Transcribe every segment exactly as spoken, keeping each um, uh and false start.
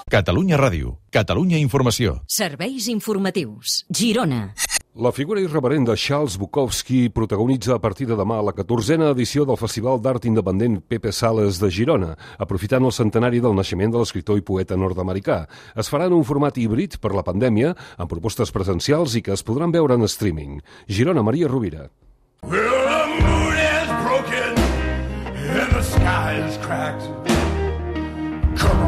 Catalunya Ràdio, Catalunya Informació. Serveis informatius. Girona. La figura irreverent de Charles Bukowski protagonitza a partir de demà la catorzena edició del Festival d'Art Independent Pepe Sales de Girona, aprofitant el centenari del naixement de l'escriptor i poeta nord-americà. Es farà en un format híbrid per la pandèmia, amb propostes presencials i que es podran veure en streaming. Girona, Maria Rovira. Well, the moon is broken and the sky is cracked. Come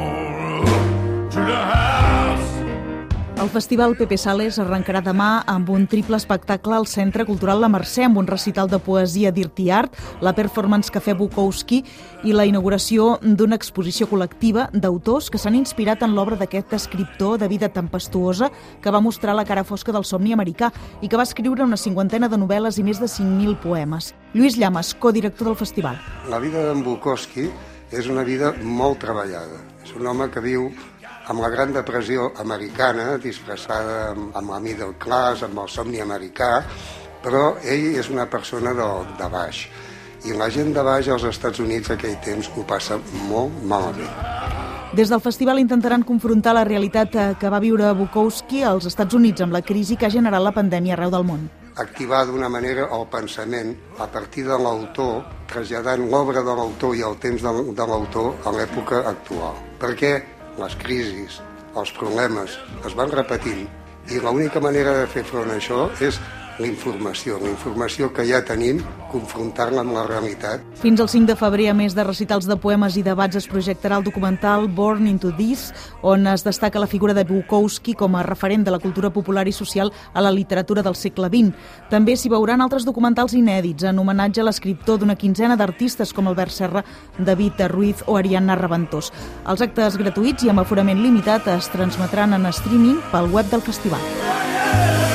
on to the house. El Festival Pepe Sales arrencarà demà amb un triple espectacle al Centre Cultural La Mercè, amb un recital de poesia Dirty Art, la performance Cafè Bukowski i la inauguració d'una exposició col·lectiva d'autors que s'han inspirat en l'obra d'aquest escriptor de vida tempestuosa que va mostrar la cara fosca del somni americà i que va escriure una cinquantena de novel·les i més de cinc mil poemes. Lluís Llamas, codirector del festival. La vida d'en Bukowski és una vida molt treballada. És un home que viu amb la Gran Depressió americana, disfressada amb la middle class, amb el somni americà, però ell és una persona de, de baix. I la gent de baix als Estats Units aquell temps ho passa molt malament. Des del festival intentaran confrontar la realitat que va viure Bukowski als Estats Units amb la crisi que ha generat la pandèmia arreu del món. Activar d'una manera el pensament a partir de l'autor, traslladant l'obra de l'autor i el temps de, de l'autor a l'època actual. Perquè les crisis, els problemes es van repetint i l'única manera de fer front a això és la informació, la informació que ja tenim, confrontar-la amb la realitat. Fins al cinc de febrer, a més de recitals de poemes i debats, es projectarà el documental Born into This, on es destaca la figura de Bukowski com a referent de la cultura popular i social a la literatura del segle vint. També s'hi veuran altres documentals inèdits en homenatge a l'escriptor d'una quinzena d'artistes com Albert Serra, David Ruiz o Ariadna Raventós. Els actes gratuïts i amb aforament limitat es transmetran en streaming pel web del festival.